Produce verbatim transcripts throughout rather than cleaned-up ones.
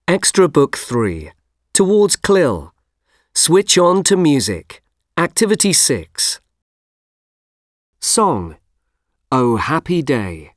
Extra Book three. Towards Clill. Switch on to music. Activity six. Song. Oh Happy Day.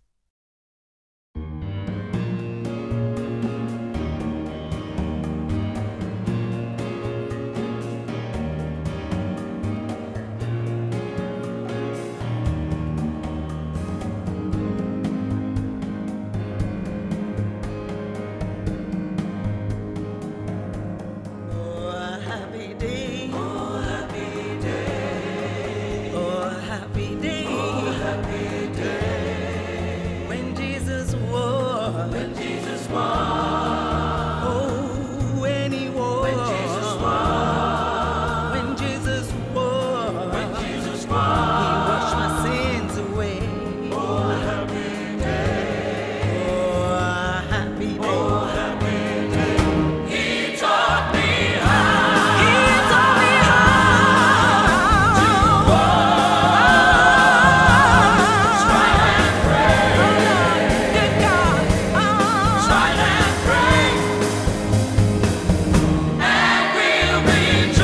When Jesus won, oh, when he won, when Jesus won, when Jesus won, when Jesus won, he washed my sins away. Oh, happy day, oh, happy day, oh, happy day. He taught me how, he taught me how to walk, strive and pray. Good God. Strive and pray, and we'll rejoice,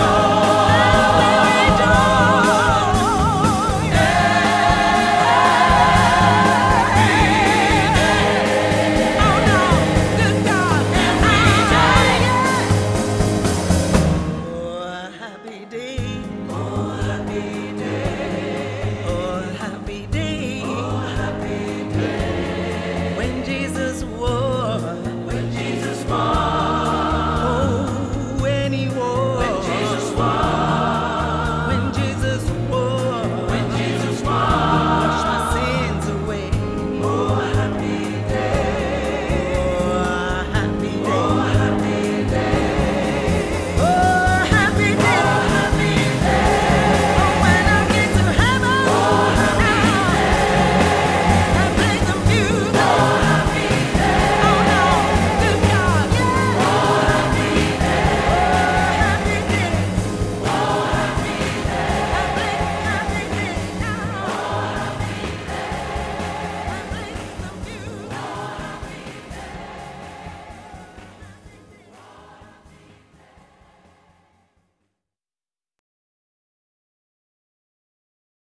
every day. Oh no, good God, every day. Oh, happy day, oh, happy day, oh, happy day, oh, happy day. When Jesus won, when Jesus won.